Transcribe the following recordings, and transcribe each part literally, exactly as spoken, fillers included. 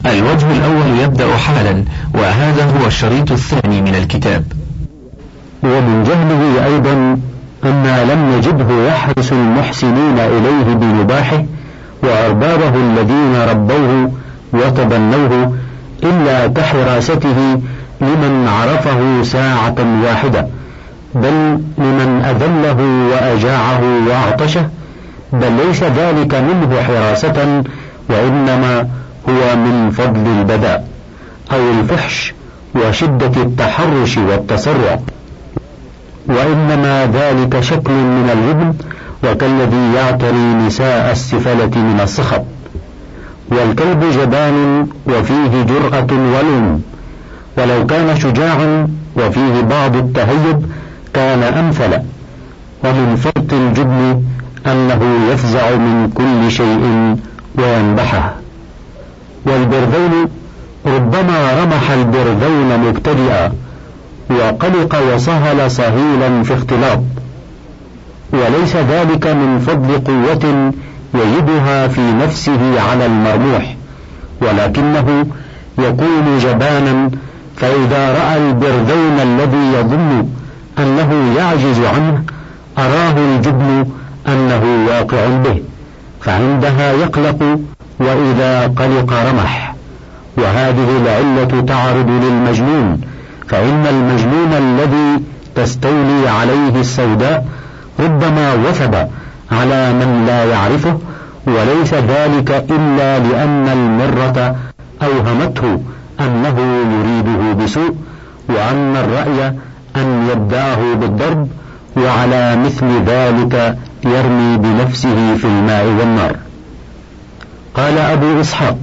الوجه الأول يبدأ حالا، وهذا هو الشريط الثاني من الكتاب. ومن جهله أيضا أن لم نجده يحرص المحسنين إليه بمباحه وأربابه الذين ربوه وتبنوه إلا كحراسته لمن عرفه ساعة واحدة، بل لمن أذله وأجاعه وأعطشه، بل ليس ذلك منه حراسة، وإنما هو من فضل البداء أو الفحش وشدة التحرش والتسرع، وإنما ذلك شكل من الجبن، وكالذي يعتري نساء السفلة من الصخب. والكلب جبان وفيه جرأة ولوم، ولو كان شجاعا وفيه بعض التهيب كان أمثل. ومن فرط الجبن أنه يفزع من كل شيء وينبحه. والبرذون ربما رمح البرذون مبتدئا وقلق وسهل صهيلا في اختلاط، وليس ذلك من فضل قوة يجدها في نفسه على المرموح، ولكنه يكون جبانا، فإذا رأى البرذون الذي يظن أنه يعجز عنه أراه الجبن أنه واقع به، فعندها يقلق، وإذا قلق رمح. وهذه العلة تعرض للمجنون، فإن المجنون الذي تستولي عليه السوداء ربما وثب على من لا يعرفه، وليس ذلك إلا لأن المرة أوهمته أنه يريده بسوء، وأن الرأي أن يبدأه بالضرب، وعلى مثل ذلك يرمي بنفسه في الماء والنار. قال أبو إسحاق: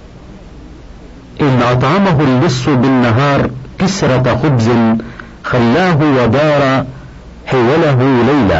إن أطعمه اللص بالنهار كسرة خبز خلاه ودار حوله ليلا،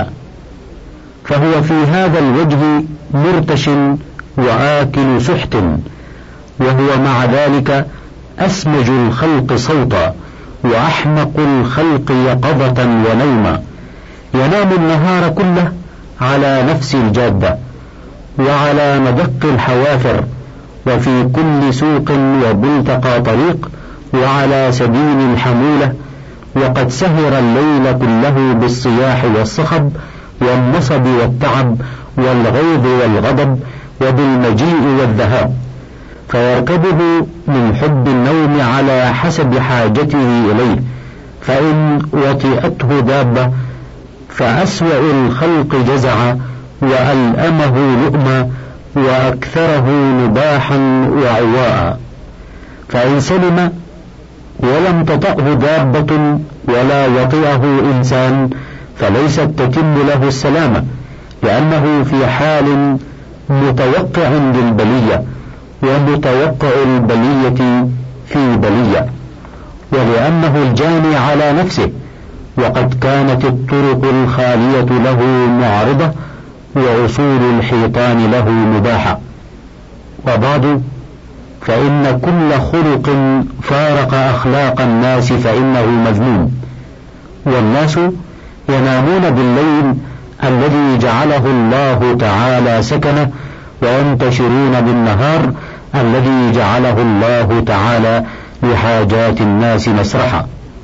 فهو في هذا الوجه مرتش وآكل سحت، وهو مع ذلك أسمج الخلق صوتا وأحمق الخلق يقظة ونوما، ينام النهار كله على نفس الجادة وعلى مدق الحوافر، وفي كل سوق وبلتقى طريق، وعلى سبيل الحمولة، وقد سهر الليل كله بالصياح والصخب والنصب والتعب والغيظ والغضب وبالمجيء والذهاب، فيركبه من حب النوم على حسب حاجته إليه، فإن وطئته دابة فأسوأ الخلق جزعا وألأمه لؤما وأكثره نباحا وعواء. فإن سلم ولم تطأه دابة ولا وطئه إنسان فليست تتم له السلامة، لأنه في حال متوقع للبلية، ومتوقع البلية في بلية، ولأنه الجاني على نفسه، وقد كانت الطرق الخالية له معرضة وأصول الحيطان له مباحة. وبعد، فإن كل خلق فارق أخلاق الناس فإنه مذموم، والناس ينامون بالليل الذي جعله الله تعالى سكنه، وينتشرون بالنهار الذي جعله الله تعالى لحاجات الناس مسرحا.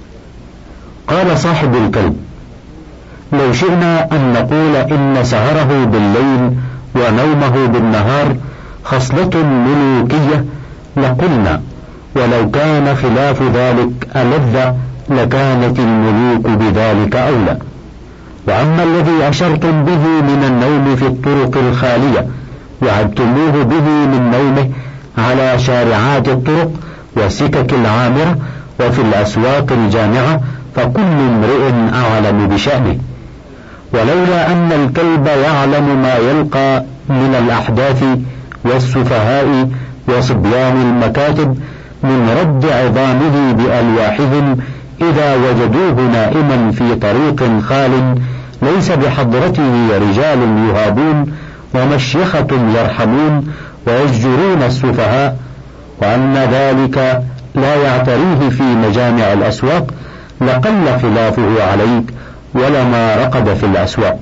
قال صاحب الكلب: لو شئنا أن نقول إن سهره بالليل ونومه بالنهار خصلة ملوكية لقلنا، ولو كان خلاف ذلك ألذ لكانت الملوك بذلك أولى. وأما الذي أشرتم به من النوم في الطرق الخالية وعدتموه به من نومه على شارعات الطرق والسكك العامرة وفي الأسواق الجامعة، فكل امرئ أعلم بشأنه. ولولا أن الكلب يعلم ما يلقى من الأحداث والسفهاء وصبيان المكاتب من رد عظامه بألواحهم إذا وجدوه نائما في طريق خال ليس بحضرته رجال يهابون ومشيخة يرحمون ويزجرون السفهاء، وأن ذلك لا يعتريه في مجامع الأسواق، لقل خلافه عليك ولما رقد في الأسواق.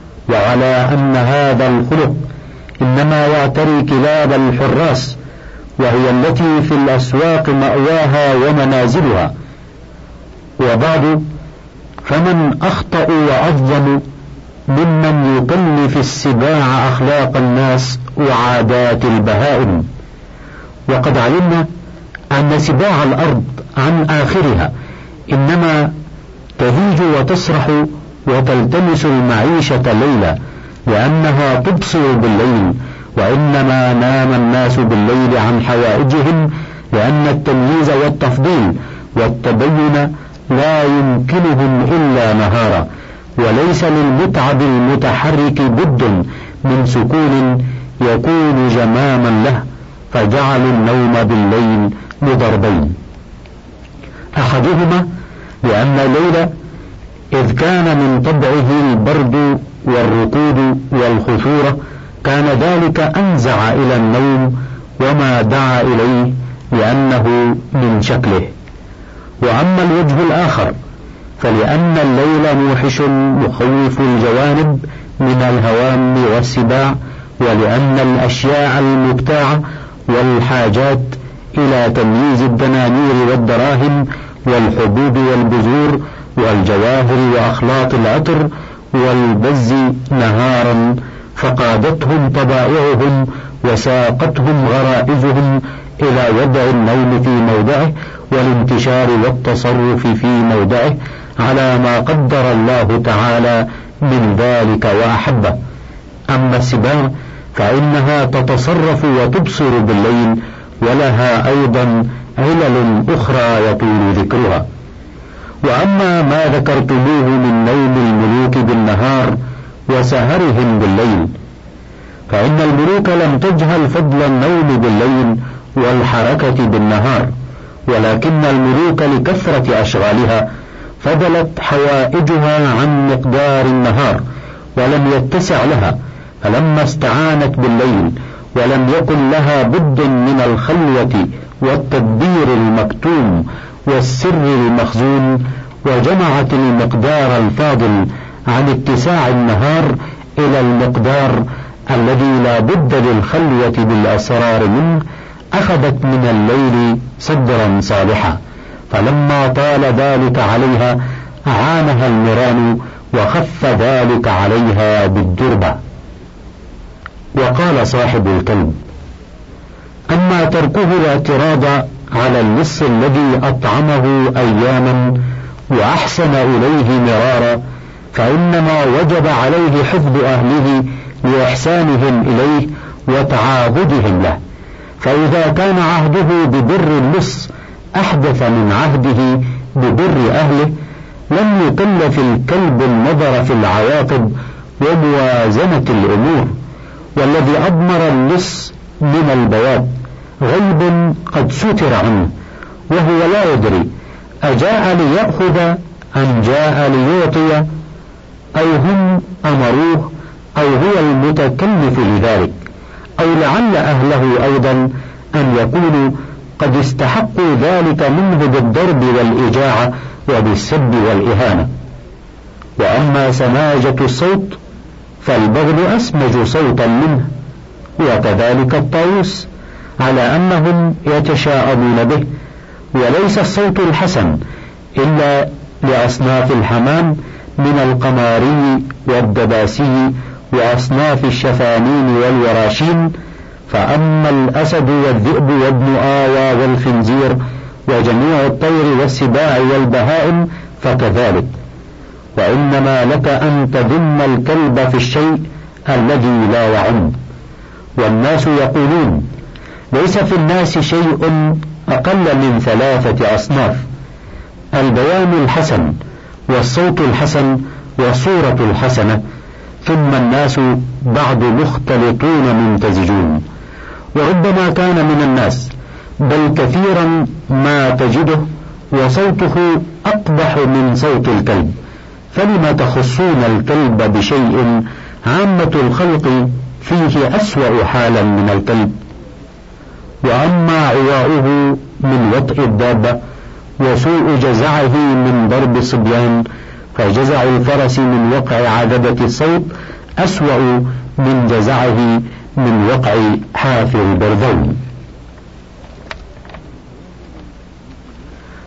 وعلى أن هذا الخلق إنما يعتري كلاب الحراس وهي التي في الأسواق مأواها ومنازلها. وبعد، فمن أخطأ وأظلم ممن يكلف السباع أخلاق الناس وعادات البهائم. وقد علمنا أن سباع الأرض عن آخرها إنما تهيج وتسرح وتلتمس المعيشة ليلا لأنها تبصر بالليل، وإنما نام الناس بالليل عن حوائجهم لأن التمييز والتفضيل والتبين لا يمكنهم إلا نهارا، وليس للمتعب المتحرك بد من سكون يكون جماما له، فجعلوا النوم بالليل لضربين: أحدهما لأن الليل إذ كان من طبعه البرد والركود والخشورة كان ذلك أنزع إلى النوم وما دعا إليه لأنه من شكله. وأما الوجه الآخر فلأن الليل موحش مخوف الجوانب من الهوام والسباع، ولأن الأشياء المبتاعة والحاجات إلى تمييز الدنانير والدراهم والحبوب والبذور والجواهر وأخلاط العطر والبز نهارا فقادتهم طبائعهم وساقتهم غرائزهم إلى وضع النوم في موضعه والانتشار والتصرف في موضعه على ما قدر الله تعالى من ذلك وأحبه. أما السباع فإنها تتصرف وتبصر بالليل، ولها أيضا علل أخرى يطول ذكرها. وأما ما ذكرتموه من نوم الملوك بالنهار وسهرهم بالليل فإن الملوك لم تجهل فضل النوم بالليل والحركة بالنهار، ولكن الملوك لكثرة أشغالها فضلت حوائجها عن مقدار النهار ولم يتسع لها، فلما استعانت بالليل ولم يكن لها بد من الخلوة والتدبير المكتوم والسر المخزون، وجمعت المقدار الفاضل عن اتساع النهار إلى المقدار الذي لا بد للخلوة بالأسرار منه، أخذت من الليل صدرا صالحا، فلما طال ذلك عليها أعانها المران وخف ذلك عليها بالدربة. وقال صاحب الكلب: أما تركه الاعتراض على اللص الذي أطعمه أياما وأحسن إليه مرارا فإنما وجب عليه حفظ أهله لإحسانهم إليه وتعاهدهم له، فإذا كان عهده ببر اللص أحدث من عهده ببر أهله لم يكلف الكلب النظر في العواقب وموازنة الأمور. والذي أضمر اللص من البواب غيب قد ستر عنه، وهو لا يدري أجاء ليأخذ أم جاء ليعطي، أو هم أمروه أو هو المتكلف لذلك، أو لعل أهله أيضا أن يكونوا قد استحقوا ذلك منه بالضرب والإجاعة وبالسب والإهانة. وأما سماجة الصوت فالبغل أسمج صوتا منه، وكذلك الطاووس، على أنهم يتشاءمون به. وليس الصوت الحسن إلا لأصناف الحمام من القماري والدباسي وأصناف الشفانين والوراشين، فأما الأسد والذئب وابن آوى والخنزير وجميع الطير والسباع والبهائم فكذلك. وإنما لك أن تذم الكلب في الشيء الذي لا يعم. والناس يقولون: ليس في الناس شيء أقل من ثلاثة أصناف: البيان الحسن والصوت الحسن والصورة الحسنة، ثم الناس بعد مختلطون ممتزجون. وربما كان من الناس بل كثيرا ما تجده وصوته أقبح من صوت الكلب، فلما تخصون الكلب بشيء عامة الخلق فيه أسوأ حالا من الكلب؟ وأما عواؤه من وطئ الدابة وسوء جزعه من ضرب الصبيان فجزع الفرس من وقع عذبة الصوت أسوأ من جزعه من وقع حافر البرذون.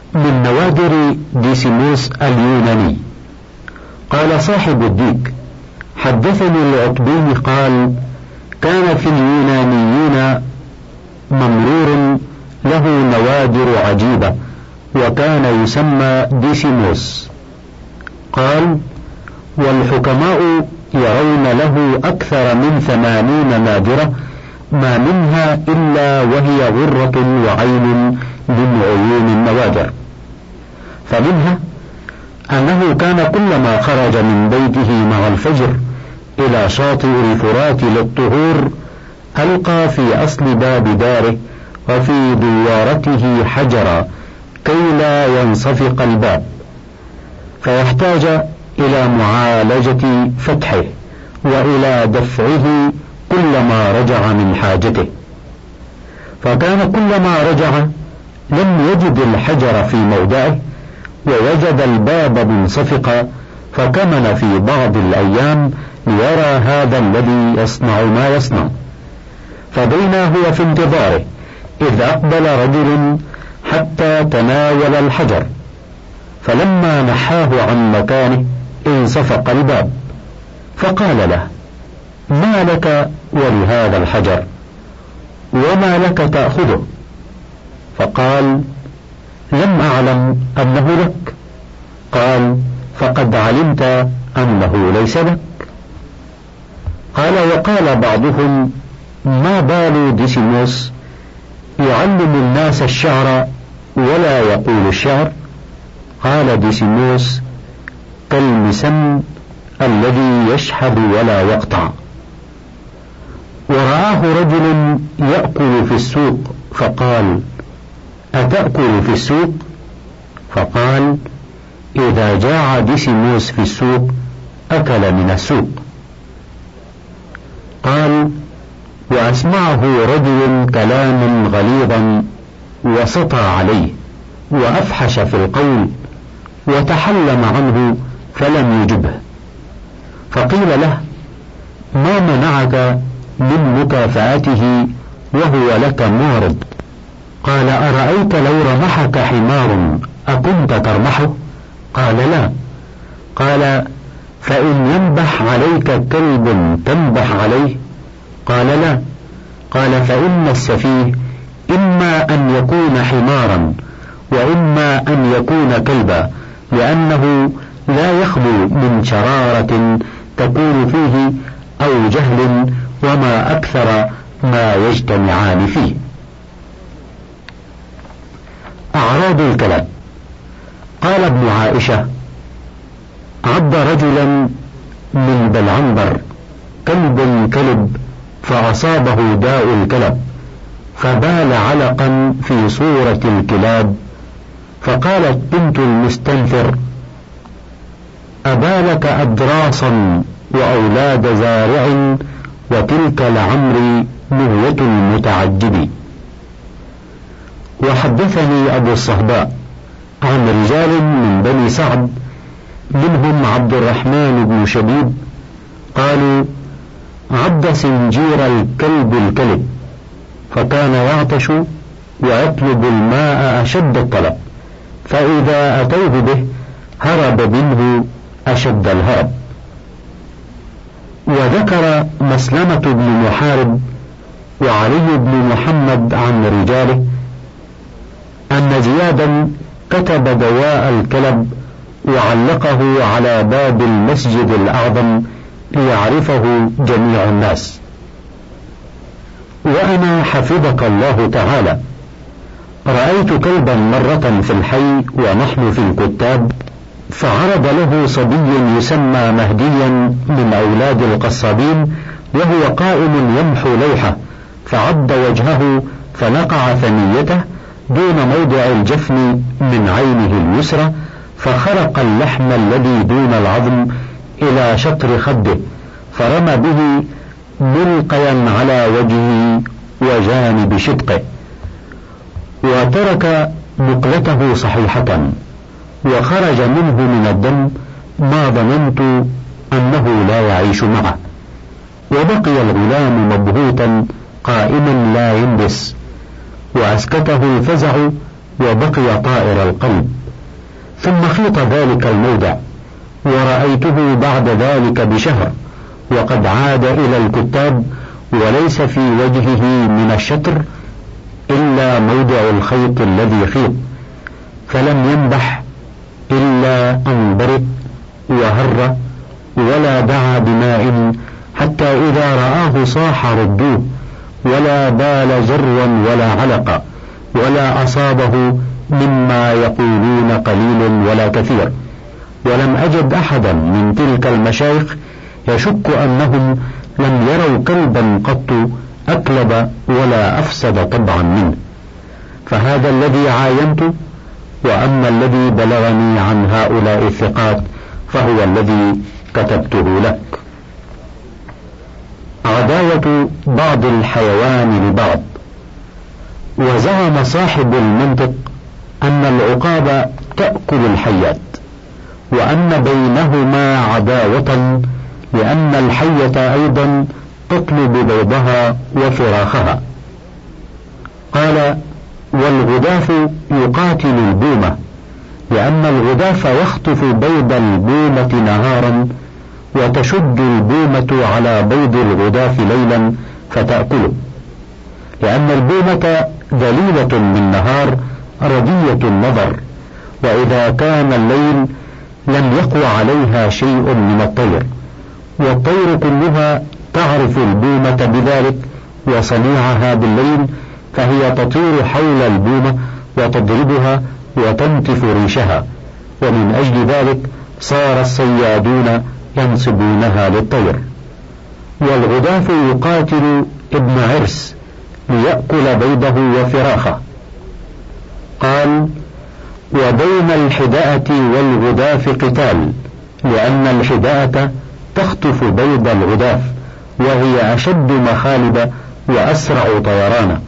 من نوادر ديسيموس اليوناني. قال صاحب الديك: حدثني العتبي قال: كان في اليونانيين ممرور له نوادر عجيبة، وكان يسمى ديسيموس. قال: والحكماء يرون له أكثر من ثمانين نادرة، ما منها إلا وهي غرة وعين من عيون النوادر. فمنها أنه كان كلما خرج من بيته مع الفجر إلى شاطئ الفرات للطهور ألقى في أصل باب داره وفي دوارته حجرا كي لا ينصفق الباب، فيحتاج إلى معالجة فتحه وإلى دفعه كلما رجع من حاجته. فكان كلما رجع لم يجد الحجر في موضعه ووجد الباب منصفقا، فكمن في بعض الأيام ليرى هذا الذي يصنع ما يصنع. فبينا هو في انتظاره إذ أقبل رجل حتى تناول الحجر، فلما نحاه عن مكانه انصفق الباب، فقال له: ما لك ولهذا الحجر؟ وما لك تأخذه؟ فقال: لم أعلم أنه لك. قال: فقد علمت أنه ليس لك. قال: وقال بعضهم: ما بال ديسيموس يعلم الناس الشعر ولا يقول الشعر؟ قال ديسيموس: كالمسن الذي يشحذ ولا يقطع. ورآه رجل يأكل في السوق فقال: أتأكل في السوق؟ فقال: إذا جاع ديسيموس في السوق أكل من السوق. قال: وأسمعه رجل كلاما غليظا وسطى عليه وأفحش في القول وتحلم عنه فلم يجبه، فقيل له: ما منعك من مكافأته وهو لك معرض؟ قال: أرأيت لو رمحك حمار أكنت ترمحه؟ قال: لا. قال: فإن ينبح عليك كلب تنبح عليه؟ قال: لا. قال: فإن السفيه إما أن يكون حمارا وإما أن يكون كلبا، لأنه لا يخلو من شرارة تكون فيه أو جهل، وما أكثر ما يجتمعان فيه. أعراض الكلب. قال ابن عائشة: عض رجلا من بلعنبر كلب كلب فأصابه داء الكلب، فبال علقا في صورة الكلاب، فقالت بنت المستنفر: أبالك أدراصا وأولاد زارع، وتلك لعمري مهوة المتعجب. وحدثني أبو الصهباء عن رجال من بني سعد منهم عبد الرحمن بن شبيب قالوا: عض سنجير الكلب الكلب، فكان يعطش ويطلب الماء أشد الطلب، فإذا أتوه به هرب منه أشد الهرب. وذكر مسلمة بن محارب وعلي بن محمد عن رجاله أن زيادا كتب دواء الكلب وعلقه على باب المسجد الأعظم ليعرفه جميع الناس. وأنا حفظك الله تعالى رأيت كلبا مرة في الحي ونحن في الكتاب، فعرض له صبي يسمى مهديا من أولاد القصابين وهو قائم يمحو لوحة، فعض وجهه فنقع ثنيته دون موضع الجفن من عينه اليسرى، فخرق اللحم الذي دون العظم إلى شطر خده، فرمى به ملقيا على وجهه وجانب شدقه، وترك مقلته صحيحة، وخرج منه من الدم ما ظننت أنه لا يعيش معه. وبقي الغلام مبهوتا قائما لا ينبس، وأسكته الفزع وبقي طائر القلب. ثم خيط ذلك الموضع، ورأيته بعد ذلك بشهر وقد عاد إلى الكتاب، وليس في وجهه من الشتر إلا موضع الخيط الذي خيط، فلم ينبح إلا أن برئ وهر، ولا دعا بماء حتى إذا رآه صاح ردوه، ولا بال جروا ولا علق، ولا أصابه مما يقولون قليل ولا كثير. ولم أجد أحدا من تلك المشايخ يشك أنهم لم يروا كلبا قط أكلب ولا أفسد طبعا منه. فهذا الذي عاينت، وأما الذي بلغني عن هؤلاء الثقات فهو الذي كتبته لك. عداوة بعض الحيوان لبعض. وزعم صاحب المنطق أن العقاب تأكل الحيات، وأن بينهما عداوة، لأن الحية أيضا تطلب بيضها وفراخها. قال: والغداف يقاتل البومة، لأن الغداف يخطف بيض البومة نهارا، وتشد البومة على بيض الغداف ليلا فتأكله، لأن البومة ذليلة بالنهار ردية النظر، وإذا كان الليل لم يقوى عليها شيء من الطير، والطير كلها تعرف البومة بذلك وصنيعها بالليل، فهي تطير حول البومة وتضربها وتنتف ريشها، ومن أجل ذلك صار الصيادون ينصبونها للطير. والغداف يقاتل ابن عرس ليأكل بيضه وفراخه. قال: وبين الحداءة والغداف قتال، لأن الحداءة تخطف بيض الغداف، وهي أشد مخالب وأسرع طيرانا.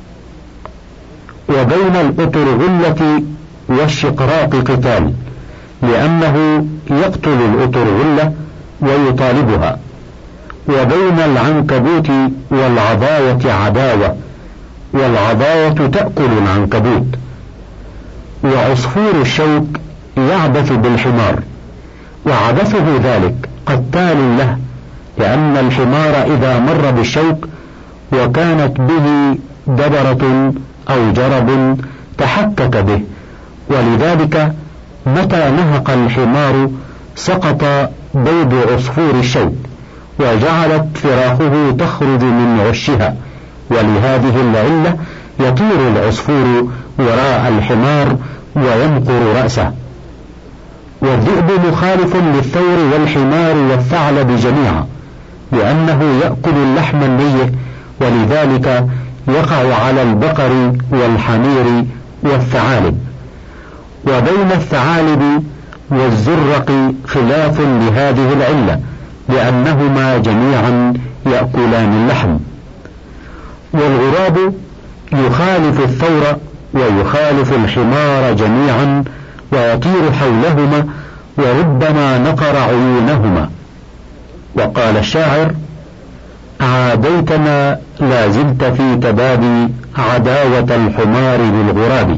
وبين الأطرغلة والشقراق قتال، لأنه يقتل الأطرغلة ويطالبها. وبين العنكبوت والعضاية عداوة، والعضاية تأكل العنكبوت. وعصفور الشوك يعبث بالحمار، وعبثه ذلك قتال له، لأن الحمار إذا مر بالشوك وكانت به دبرة أو جرب تحكك به، ولذلك متى نهق الحمار سقط بيض عصفور الشوك، وجعلت فراخه تخرج من عشها، ولهذه العلة يطير العصفور وراء الحمار وينقر رأسه. والذئب مخالف للثور والحمار والثعلب جميعا، لأنه يأكل اللحم الني، ولذلك يقع على البقر والحمير والثعالب. وبين الثعالب والزرق خلاف لهذه العلة، لأنهما جميعا يأكلان اللحم. والغراب يخالف الثور ويخالف الحمار جميعا، ويطير حولهما، وربما نقر عيونهما. وقال الشاعر: عاديتنا لا زلت في تبابي عداوة الحمار للغراب.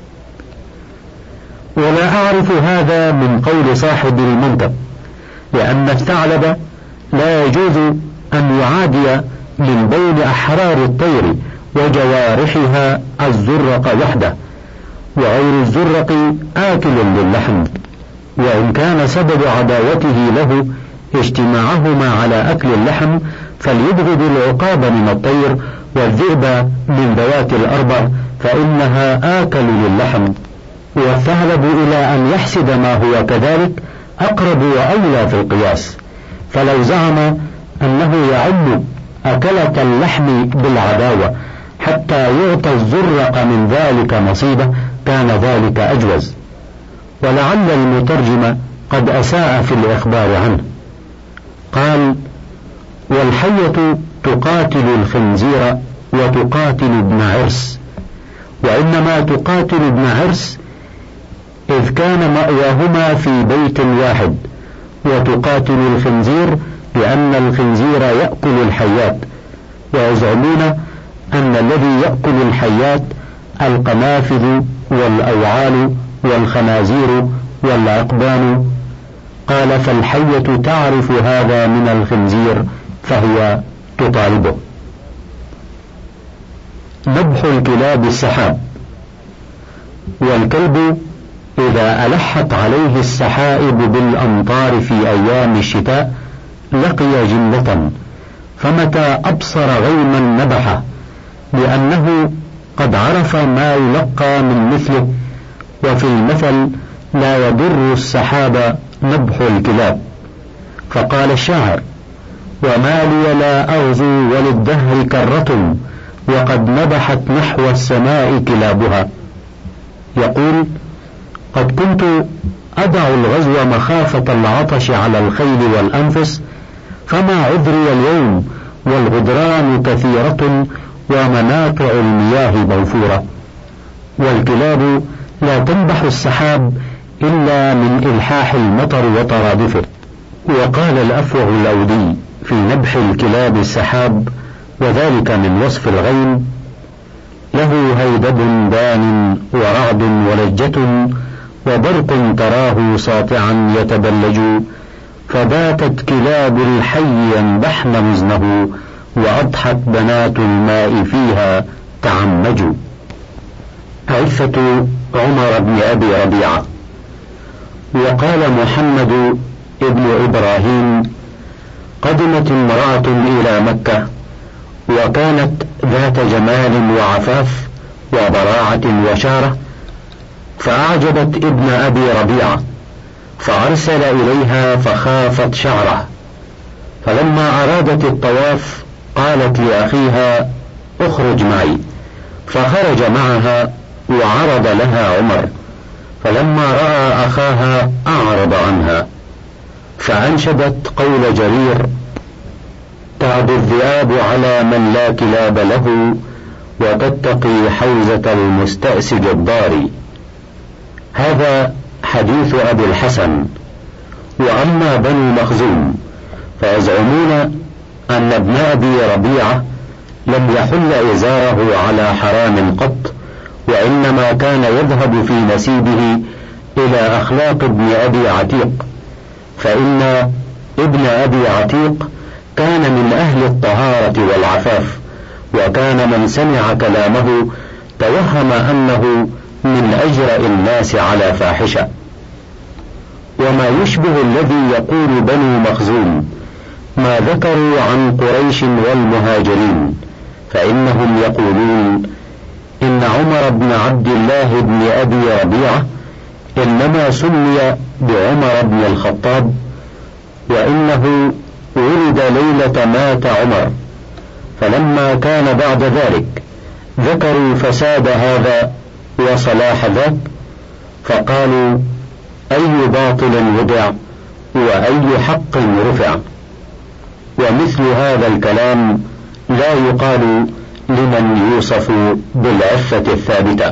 ولا أعرف هذا من قول صاحب المنطق، لأن الثعلب لا يجوز أن يعادي من بين أحرار الطير وجوارحها الزرق وحده، وغير الزرق آكل للحم، وإن كان سبب عداوته له اجتماعهما على أكل اللحم، فليبغض العقاب من الطير والذئب من ذوات الأربع، فإنها آكل للحم. والثعلب إلى أن يحسد ما هو كذلك أقرب وأولى في القياس، فلو زعم أنه يعم أكلة اللحم بالعداوة حتى يعطى الزرق من ذلك نصيبه كان ذلك أجوز. ولعل المترجم قد أساء في الإخبار عنه. قال: والحية تقاتل الخنزير وتقاتل ابن عرس، وإنما تقاتل ابن عرس إذ كان مأواهما في بيت واحد، وتقاتل الخنزير لأن الخنزير يأكل الحيات. ويزعمون أن الذي يأكل الحيات القنافذ والأوعال والخنازير والعقبان. قال: فالحية تعرف هذا من الخنزير فهي تطالبه. نبح الكلاب السحاب. والكلب إذا ألحت عليه السحائب بالأمطار في أيام الشتاء لقي جلة، فمتى أبصر غيما نبحه، لأنه قد عرف ما يلقى من مثله. وفي المثل: لا يضر السحاب نبح الكلاب. فقال الشاعر: وما لي لا أغزو وللدهر كرة، وقد نبحت نحو السماء كلابها. يقول: قد كنت أدع الغزو مخافة العطش على الخيل والأنفس، فما عذري اليوم والغدران كثيرة ومناطع المياه موفورة. والكلاب لا تنبح السحاب إلا من إلحاح المطر وترادفه. وقال الأفوه الأودي في نبح الكلاب السحاب، وذلك من وصف الغيم: له هيبد دان ورعد ولجة، وبرق تراه ساطعا يتبلج، فباتت كلاب الحي ينبحن مزنه، وأضحت بنات الماء فيها تعمجوا. عفة عمر بن أبي ربيعة. وقال محمد ابن إبراهيم: قدمت امرأة إلى مكة، وكانت ذات جمال وعفاف وبراعة وشارة، فأعجبت ابن أبي ربيعة، فأرسل إليها فخافت شعره، فلما أرادت الطواف قالت لأخيها: اخرج معي، فخرج معها وعرض لها عمر، فلما رأى أخاها أعرض عنها، فأنشدت قول جرير: تعدو الذئاب على من لا كلاب له، وتتقي حوزة المستأسج الضاري. هذا حديث أبي الحسن. وأما بنو مخزوم فيزعمون أن ابن أبي ربيعة لم يحل إزاره على حرام قط، وإنما كان يذهب في نسيبه إلى أخلاق ابن أبي عتيق، فإن ابن أبي عتيق كان من أهل الطهارة والعفاف، وكان من سمع كلامه توهم أنه من أجرأ الناس على فاحشة. وما يشبه الذي يقول بنو مخزوم ما ذكروا عن قريش والمهاجرين، فإنهم يقولون إن عمر بن عبد الله بن أبي ربيعة إنما سمي بعمر بن الخطاب، وإنه ولد ليلة مات عمر، فلما كان بعد ذلك ذكروا فساد هذا وصلاح ذاك، فقالوا: أي باطل وضع وأي حق رفع. ومثل هذا الكلام لا يقال لمن يوصف بالعفة الثابتة.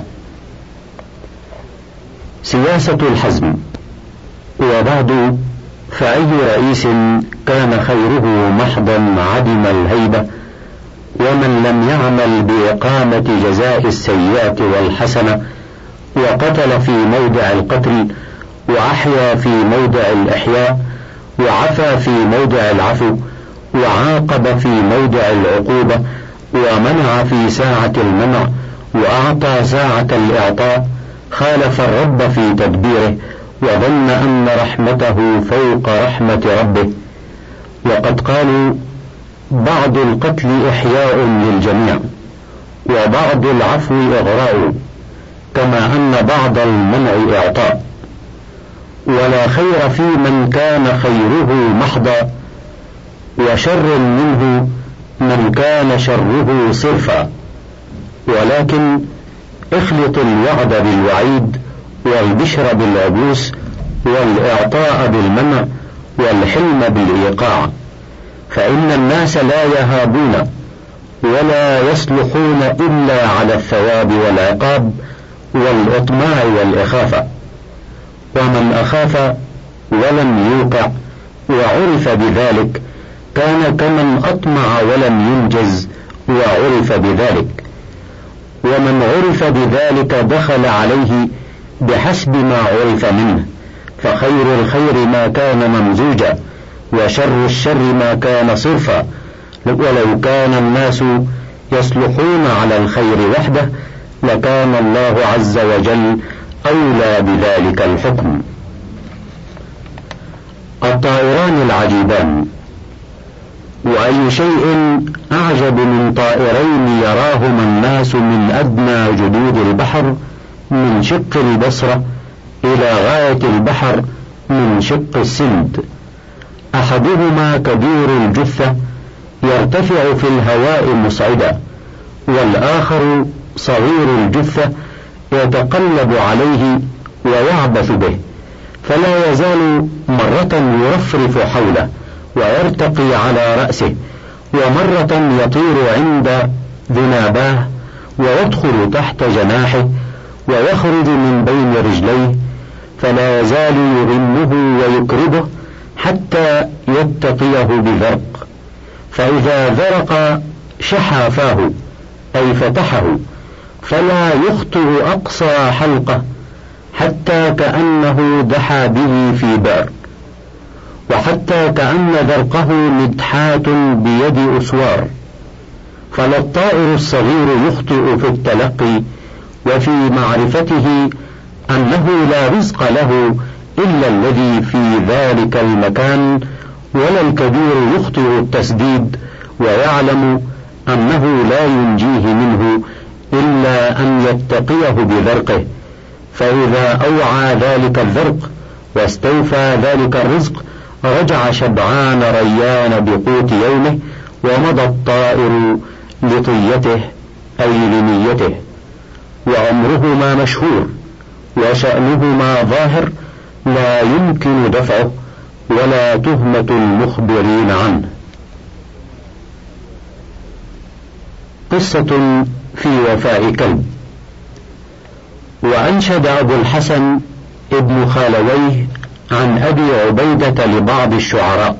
سياسة الحزم. وبعد، فأي رئيس كان خيره محضا عدم الهيبة، ومن لم يعمل بإقامة جزاء السيئة والحسنة، وقتل في موضع القتل، وأحيا في موضع الإحياء، وعفى في موضع العفو، وعاقب في موضع العقوبة، ومنع في ساعة المنع، وأعطى ساعة الإعطاء، خالف الرب في تدبيره، وظن أن رحمته فوق رحمة ربه. وقد قالوا: بعض القتل إحياء للجميع، وبعض العفو إغراء، كما أن بعض المنع إعطاء. ولا خير في من كان خيره محضا، وشر منه من كان شره صرفا، ولكن اخلط الوعد بالوعيد، والبشر بالعبوس، والإعطاء بالمنع، والحلم بالإيقاع، فإن الناس لا يهابون ولا يصلحون إلا على الثواب والعقاب والإطماع والإخافة. ومن أخاف ولم يوقع وعرف بذلك كان كمن أطمع ولم ينجز وعرف بذلك. ومن عرف بذلك دخل عليه بحسب ما عرف منه، فخير الخير ما كان ممزوجا، وشر الشر ما كان صرفا، ولو كان الناس يصلحون على الخير وحده لكان الله عز وجل أولى بذلك الحكم. الطائران العجيبان. وأي شيء أعجب من طائرين يراهما الناس من أدنى جدود البحر من شق البصرة إلى غاية البحر من شق السند، أحدهما كبير الجثة يرتفع في الهواء مصعدا، والآخر صغير الجثة يتقلب عليه ويعبث به، فلا يزال مرة يرفرف حوله ويرتقي على رأسه، ومرة يطير عند ذناباه ويدخل تحت جناحه ويخرج من بين رجليه، فلا يزال يغمه ويكربه حتى يتقيه بذرق، فإذا ذرق شحى فاه أي فتحه، فلا يخطئ أقصى حلقه حتى كأنه دحى به في بئر، وحتى كأن ذرقه مدحات بيد أسوار، فلا الطائر الصغير يخطئ في التلقي وفي معرفته أنه لا رزق له إلا الذي في ذلك المكان، ولا الكبير يخطئ التسديد ويعلم أنه لا ينجيه منه إلا أن يتقيه بذرقه، فإذا أوعى ذلك الذرق واستوفى ذلك الرزق رجع شبعان ريان بقوت يومه، ومضى الطائر لطيته أي لنيته، وأمرهما مشهور وشأنهما ظاهر لا يمكن دفعه ولا تهمة المخبرين عنه. قصة في وفاء كلب. وأنشد أبو الحسن ابن خالويه عن أبي عبيدة لبعض الشعراء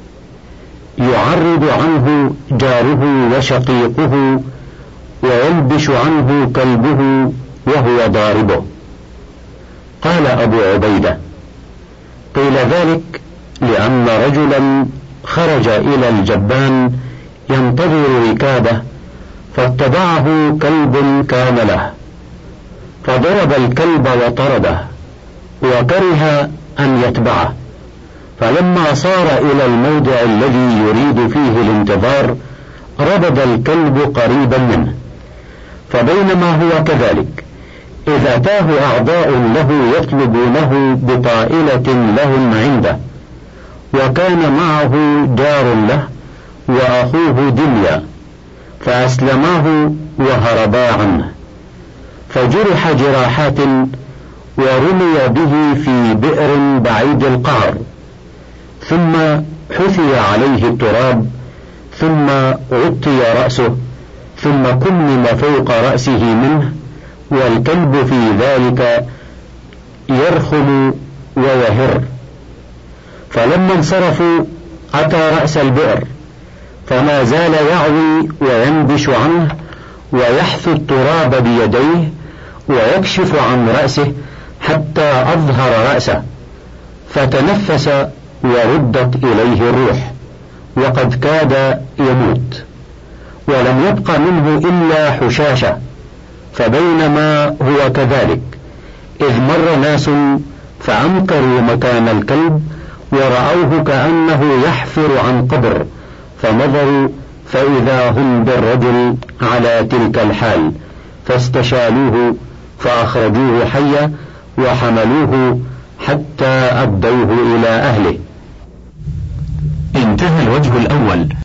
يعرض عنه جاره وشقيقه ويلبش عنه كلبه وهو ضاربه. قال أبو عبيدة: قيل ذلك لأن رجلا خرج إلى الجبان ينتظر ركابه، فاتبعه كلب كان له، فضرب الكلب وطرده وكره أن يتبعه، فلما صار إلى الموضع الذي يريد فيه الانتظار ربد الكلب قريبا منه، فبينما هو كذلك إذ أتاه أعضاء له يطلبونه بطائلة لهم عنده، وكان معه جار له وأخوه دميا، فأسلماه وهربا عنه، فجرح جراحات ورمي به في بئر بعيد القعر، ثم حثي عليه التراب، ثم غطي رأسه، ثم كمم فوق رأسه منه، والكلب في ذلك يرخم ويهر. فلما انصرفوا أتى رأس البئر، فما زال يعوي وينبش عنه ويحث التراب بيديه ويكشف عن رأسه حتى أظهر رأسه، فتنفس وردت إليه الروح وقد كاد يموت، ولم يبق منه إلا حشاشة. فبينما هو كذلك إذ مر ناس فأنكروا مكان الكلب ورأوه كأنه يحفر عن قبر، فنظروا فإذا هم بالرجل على تلك الحال، فاستشالوه فأخرجوه حيا وحملوه حتى أدوه إلى أهله. انتهى الوجه الأول.